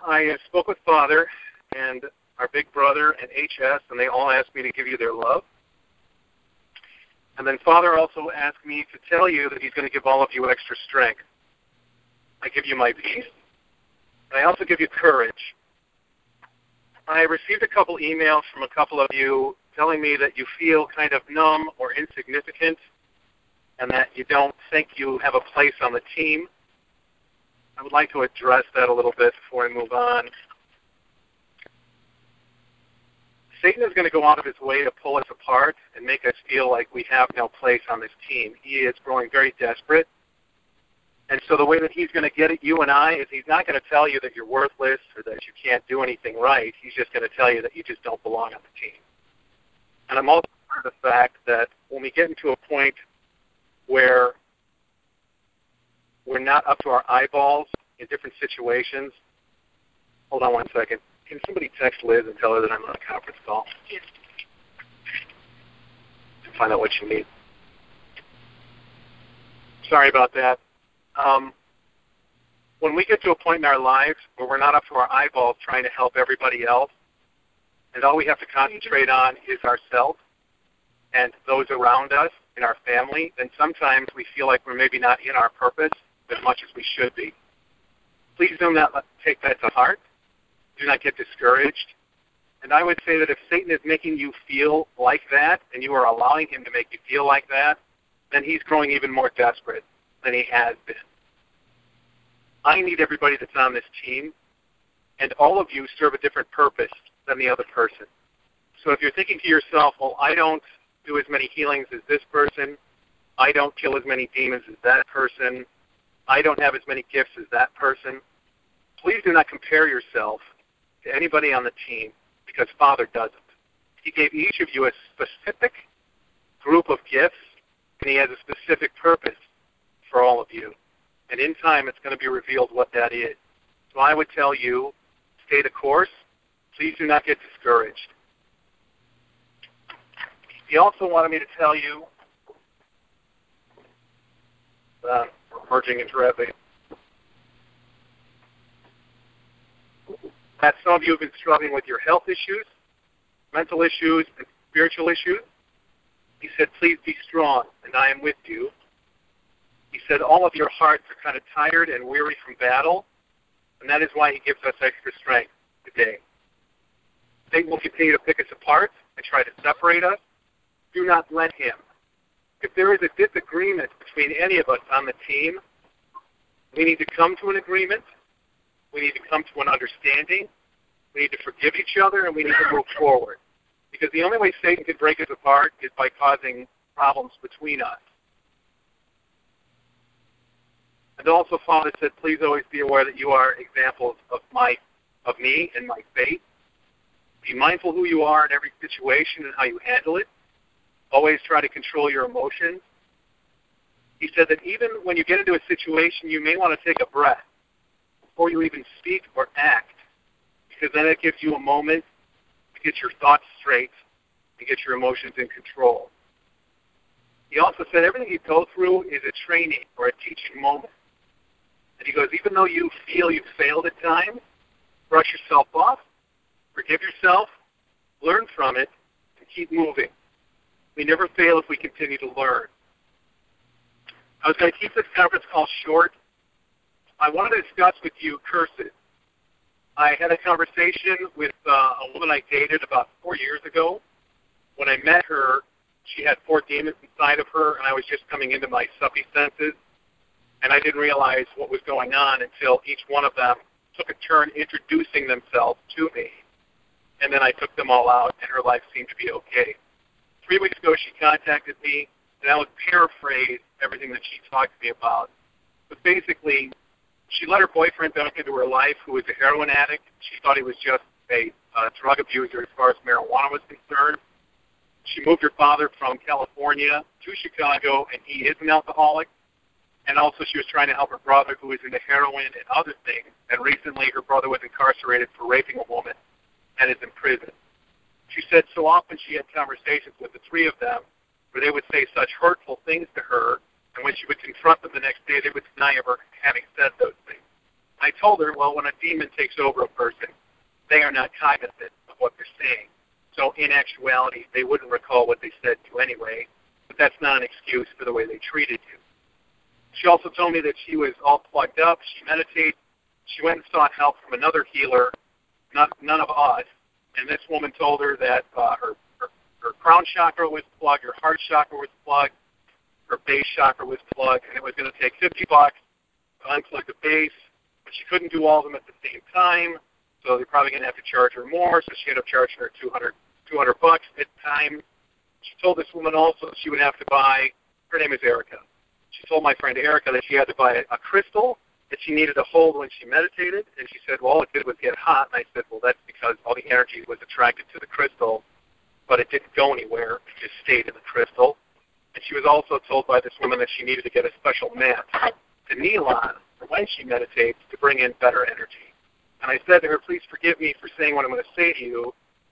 I spoke with Father and our big brother and HS, and they all asked me to give you their love. And then Father also asked me to tell you that he's going to give all of you extra strength. I give you my peace, and I also give you courage. I received a couple emails from a couple of you telling me that you feel kind of numb or insignificant and that you don't think you have a place on the team. I would like to address that a little bit before I move on. Satan is going to go out of his way to pull us apart and make us feel like we have no place on this team. He is growing very desperate. And so the way that he's going to get at you and I is he's not going to tell you that you're worthless or that you can't do anything right. He's just going to tell you that you just don't belong on the team. And I'm also aware of the fact that when we get into a point where we're not up to our eyeballs in different situations. Hold on one second. Can somebody text Liz and tell her that I'm on a conference call? Yes. To find out what you need. Sorry about that. When we get to a point in our lives where we're not up to our eyeballs trying to help everybody else, and all we have to concentrate on is ourselves and those around us in our family, then sometimes we feel like we're maybe not in our purpose as much as we should be. Please do not take that to heart. Do not get discouraged. And I would say that if Satan is making you feel like that, and you are allowing him to make you feel like that, then he's growing even more desperate than he has been. I need everybody that's on this team, and all of you serve a different purpose than the other person. So if you're thinking to yourself, well, I don't do as many healings as this person, I don't kill as many demons as that person, I don't have as many gifts as that person, please do not compare yourself to anybody on the team, because Father doesn't. He gave each of you a specific group of gifts, and he has a specific purpose for all of you. And in time, it's going to be revealed what that is. So I would tell you, stay the course. Please do not get discouraged. He also wanted me to tell you, merging into Rebbe, that some of you have been struggling with your health issues, mental issues, and spiritual issues. He said, please be strong, and I am with you. He said, all of your hearts are kind of tired and weary from battle, and that is why he gives us extra strength today. Satan will continue to pick us apart and try to separate us. Do not let him. If there is a disagreement between any of us on the team, we need to come to an agreement. We need to come to an understanding. We need to forgive each other, and we need to move forward. Because the only way Satan can break us apart is by causing problems between us. And also, Father said, please always be aware that you are examples of me and my faith. Be mindful who you are in every situation and how you handle it. Always try to control your emotions. He said that even when you get into a situation, you may want to take a breath before you even speak or act, because then it gives you a moment to get your thoughts straight and get your emotions in control. He also said everything you go through is a training or a teaching moment. And he goes, even though you feel you've failed at times, brush yourself off, forgive yourself, learn from it, and keep moving. We never fail if we continue to learn. I was going to keep this conference call short. I wanted to discuss with you curses. I had a conversation with a woman I dated about 4 years ago. When I met her, she had 4 demons inside of her, and I was just coming into my suppy senses. And I didn't realize what was going on until each one of them took a turn introducing themselves to me. And then I took them all out, and her life seemed to be okay. 3 weeks ago, she contacted me, and I would paraphrase everything that she talked to me about. But basically, she let her boyfriend back into her life, who was a heroin addict. She thought he was just a drug abuser as far as marijuana was concerned. She moved her father from California to Chicago, and he is an alcoholic. And also she was trying to help her brother, who was into heroin and other things. And recently her brother was incarcerated for raping a woman and is in prison. She said so often she had conversations with the 3 of them where they would say such hurtful things to her, and when she would confront them the next day, they would deny ever having said those things. I told her, well, when a demon takes over a person, they are not cognizant of what they're saying. So in actuality, they wouldn't recall what they said to you anyway, but that's not an excuse for the way they treated you. She also told me that she was all plugged up. She meditated. She went and sought help from another healer, none of us. And this woman told her that her crown chakra was plugged, her heart chakra was plugged, her base chakra was plugged, and it was going to take $50 to unplug the base, but she couldn't do all of them at the same time, so they're probably going to have to charge her more, so she ended up charging her $200 at the time. She told this woman also she would have to buy, her name is Erica. She told my friend Erica that she had to buy a crystal that she needed to hold when she meditated, and she said, well, all it did was get hot, and I said, well, that's because all the energy was attracted to the crystal, but it didn't go anywhere, it just stayed in the crystal. And she was also told by this woman that she needed to get a special mat to kneel on for when she meditates to bring in better energy. And I said to her, please forgive me for saying what I'm going to say to you.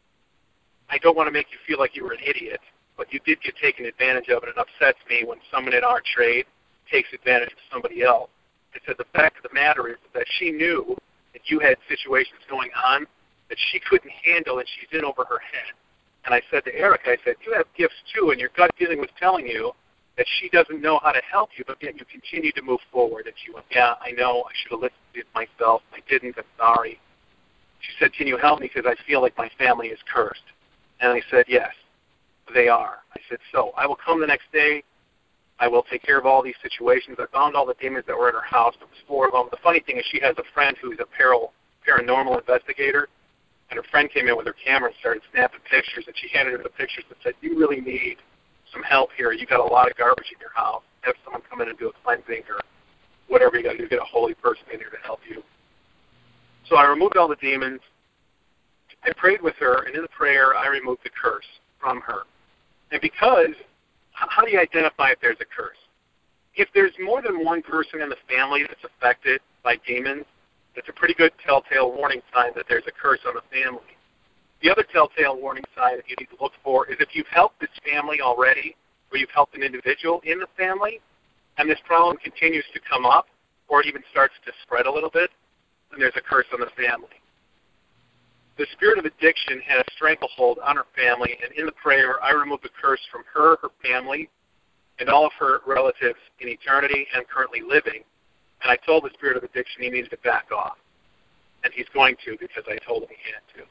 I don't want to make you feel like you were an idiot, but you did get taken advantage of, and it upsets me when someone in our trade takes advantage of somebody else. I said the fact of the matter is that she knew that you had situations going on that she couldn't handle, and she's in over her head. And I said to Erica, I said, you have gifts too, and your gut feeling was telling you that she doesn't know how to help you, but yet you continue to move forward. And she went, yeah, I know, I should have listened to it myself. I didn't, I'm sorry. She said, can you help me because I feel like my family is cursed? And I said, yes, they are. I said, so I will come the next day. I will take care of all these situations. I found all the demons that were in her house. There was 4 of them. The funny thing is she has a friend who's a paranormal investigator, and her friend came in with her camera and started snapping pictures, and she handed her the pictures and said, you really need some help here. You got a lot of garbage in your house. Have someone come in and do a cleansing or whatever you got to do. Get a holy person in here to help you. So I removed all the demons. I prayed with her, and in the prayer, I removed the curse from her. And because, how do you identify if there's a curse? If there's more than one person in the family that's affected by demons, it's a pretty good telltale warning sign that there's a curse on the family. The other telltale warning sign that you need to look for is if you've helped this family already, or you've helped an individual in the family, and this problem continues to come up, or it even starts to spread a little bit, then there's a curse on the family. The spirit of addiction had a stranglehold on her family, and in the prayer, I removed the curse from her, her family, and all of her relatives in eternity and currently living. And I told the spirit of addiction he needed to back off. And he's going to because I told him he had to.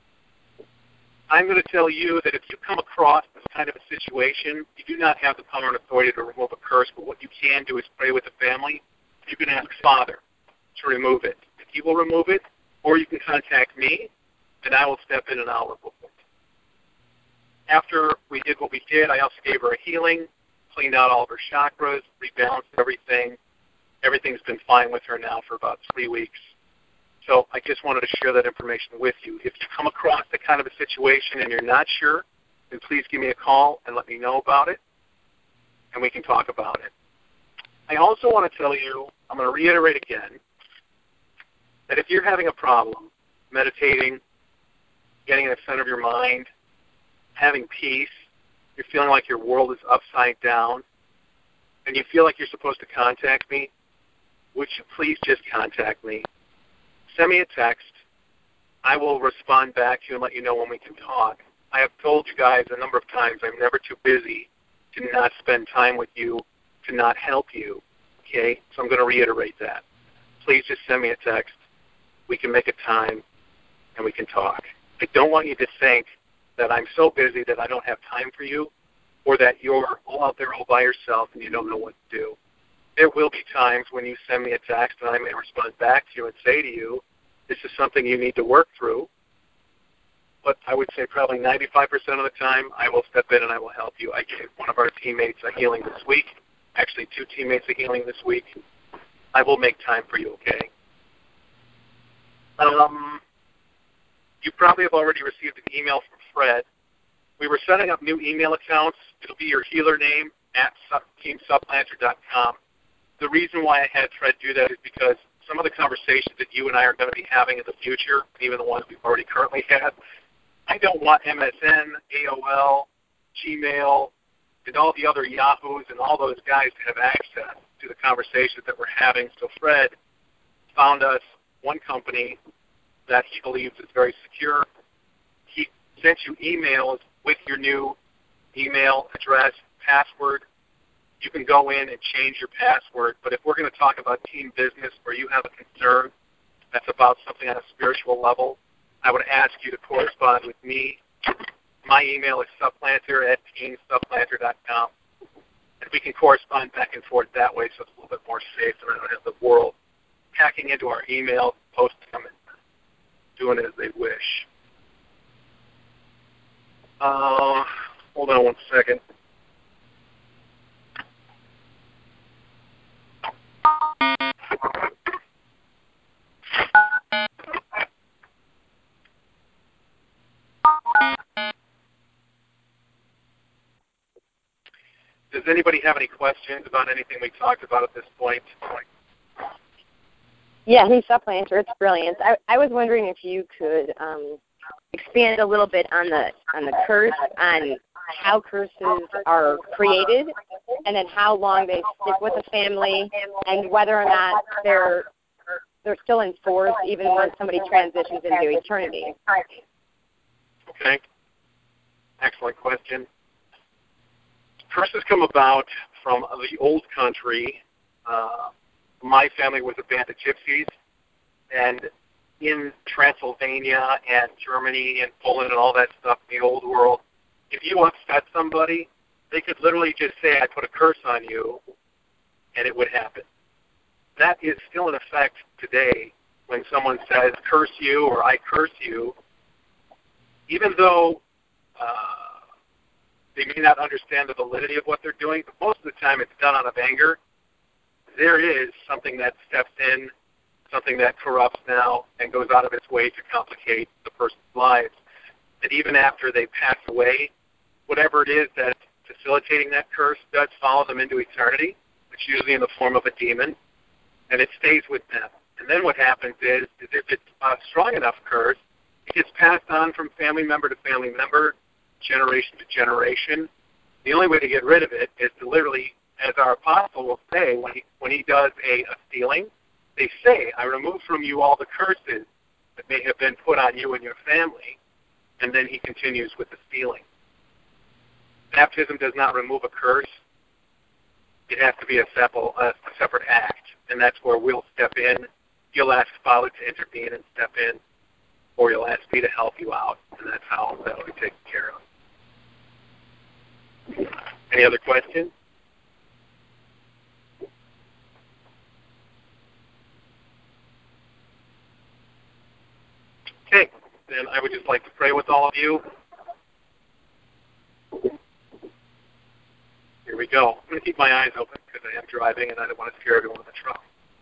I'm going to tell you that if you come across this kind of a situation, you do not have the power and authority to remove a curse, but what you can do is pray with the family. You can ask Father to remove it. If he will remove it, or you can contact me, and I will step in and I'll remove it. After we did what we did, I also gave her a healing, cleaned out all of her chakras, rebalanced everything. Everything's been fine with her now for about 3 weeks. So I just wanted to share that information with you. If you come across that kind of a situation and you're not sure, then please give me a call and let me know about it, and we can talk about it. I also want to tell you, I'm going to reiterate again, that if you're having a problem meditating, getting in the center of your mind, having peace, you're feeling like your world is upside down, and you feel like you're supposed to contact me, would you please just contact me? Send me a text. I will respond back to you and let you know when we can talk. I have told you guys a number of times I'm never too busy to not spend time with you, to not help you, okay? So I'm going to reiterate that. Please just send me a text. We can make a time, and we can talk. I don't want you to think that I'm so busy that I don't have time for you, or that you're all out there all by yourself and you don't know what to do. There will be times when you send me a text and I may respond back to you and say to you, this is something you need to work through. But I would say probably 95% of the time I will step in and I will help you. I gave one of our teammates a healing this week, actually 2 teammates a healing this week. I will make time for you, okay? You probably have already received an email from Fred. We were setting up new email accounts. It'll be your healer name at teamsupplanter.com. The reason why I had Fred do that is because some of the conversations that you and I are going to be having in the future, even the ones we've already currently had, I don't want MSN, AOL, Gmail, and all the other Yahoos and all those guys to have access to the conversations that we're having. So Fred found us one company that he believes is very secure. He sent you emails with your new email address, password. You can go in and change your password, but if we're going to talk about team business or you have a concern that's about something on a spiritual level, I would ask you to correspond with me. My email is supplanter@teamsupplanter.com. And we can correspond back and forth that way so it's a little bit more safe and I don't have the world hacking into our email, posting them, and doing it as they wish. Hold on one second. Does anybody have any questions about anything we talked about at this point? Yeah, Team Supplanter, it's brilliant. I was wondering if you could expand a little bit on the curse, on how curses are created, and then how long they stick with a family, and whether or not they're still in force even when somebody transitions into eternity. Okay. Excellent question. Curses come about from the old country. My family was a band of gypsies, and in Transylvania and Germany and Poland and all that stuff in the old world, if you upset somebody, they could literally just say, I put a curse on you, and it would happen. That is still in effect today when someone says, curse you or I curse you, even though they may not understand the validity of what they're doing, but most of the time it's done out of anger. There is something that steps in, something that corrupts now and goes out of its way to complicate the person's lives. And even after they pass away, whatever it is that's facilitating that curse does follow them into eternity. It's usually in the form of a demon, and it stays with them. And then what happens is if it's a strong enough curse, it gets passed on from family member to family member, generation to generation. The only way to get rid of it is to literally, as our apostle will say when he does a stealing, they say, I remove from you all the curses that may have been put on you and your family, and then he continues with the stealing. Baptism does not remove a curse. It has to be a separate act, and that's where we'll step in. You'll ask Father to intervene and step in, or you'll ask me to help you out, and that's how that will be taken care of. Any other questions? Okay, then I would just like to pray with all of you. Here we go. I'm going to keep my eyes open because I am driving and I don't want to scare everyone in the truck.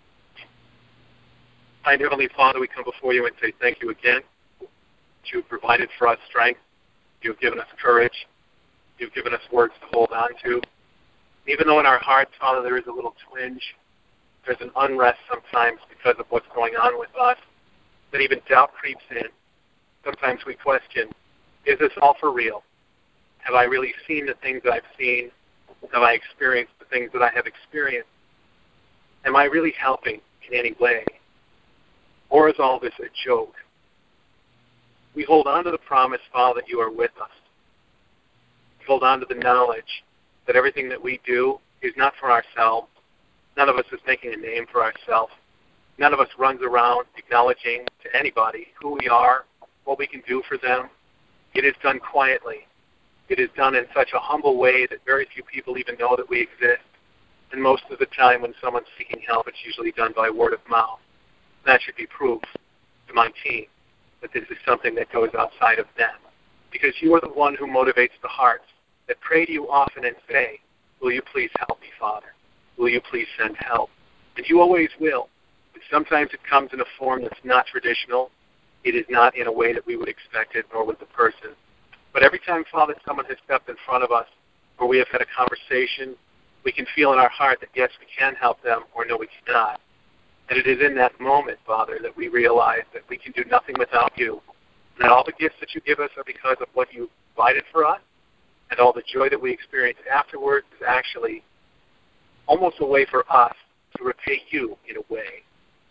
Kind Heavenly Father, we come before you and say thank you again. You've provided for us strength. You've given us courage. You've given us words to hold on to. Even though in our hearts, Father, there is a little twinge, there's an unrest sometimes because of what's going on with us, that even doubt creeps in. Sometimes we question, is this all for real? Have I really seen the things that I've seen? Have I experienced the things that I have experienced? Am I really helping in any way? Or is all this a joke? We hold on to the promise, Father, that you are with us. We hold on to the knowledge that everything that we do is not for ourselves. None of us is making a name for ourselves. None of us runs around acknowledging to anybody who we are, what we can do for them. It is done quietly. It is done in such a humble way that very few people even know that we exist. And most of the time when someone's seeking help, it's usually done by word of mouth. That should be proof to my team that this is something that goes outside of them. Because you are the one who motivates the hearts that pray to you often and say, will you please help me, Father? Will you please send help? And you always will. But sometimes it comes in a form that's not traditional. It is not in a way that we would expect it, nor would the person. But every time, Father, someone has stepped in front of us, or we have had a conversation, we can feel in our heart that, yes, we can help them, or no, we cannot. And it is in that moment, Father, that we realize that we can do nothing without you, and that all the gifts that you give us are because of what you provided for us, and all the joy that we experience afterwards is actually almost a way for us to repay you in a way.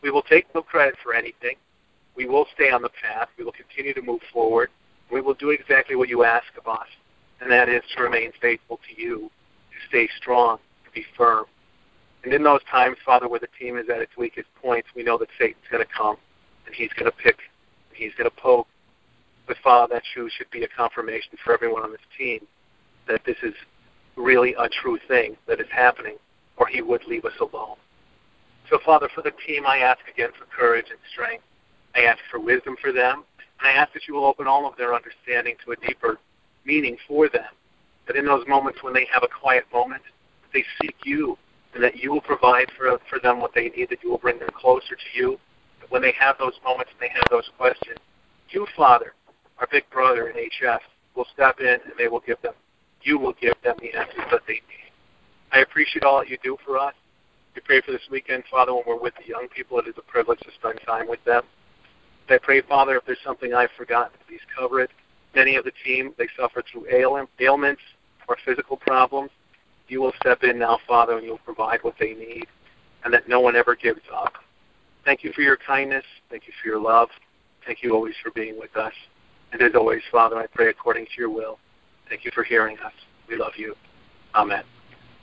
We will take no credit for anything. We will stay on the path. We will continue to move forward. We will do exactly what you ask of us, and that is to remain faithful to you, to stay strong, to be firm. And in those times, Father, where the team is at its weakest points, we know that Satan's going to come, and he's going to pick, and he's going to poke. But, Father, that should be a confirmation for everyone on this team that this is really a true thing that is happening, or he would leave us alone. So, Father, for the team, I ask again for courage and strength. I ask for wisdom for them, and I ask that you will open all of their understanding to a deeper meaning for them, that in those moments when they have a quiet moment, that they seek you, and that you will provide for them what they need, that you will bring them closer to you, that when they have those moments and they have those questions, you, Father, our big brother in HF, will step in and you will give them the answers that they need. I appreciate all that you do for us. We pray for this weekend, Father, when we're with the young people. It is a privilege to spend time with them. I pray, Father, if there's something I've forgotten, please cover it. Many of the team, they suffer through ailments or physical problems. You will step in now, Father, and you'll provide what they need, and that no one ever gives up. Thank you for your kindness. Thank you for your love. Thank you always for being with us. And as always, Father, I pray according to your will. Thank you for hearing us. We love you. Amen.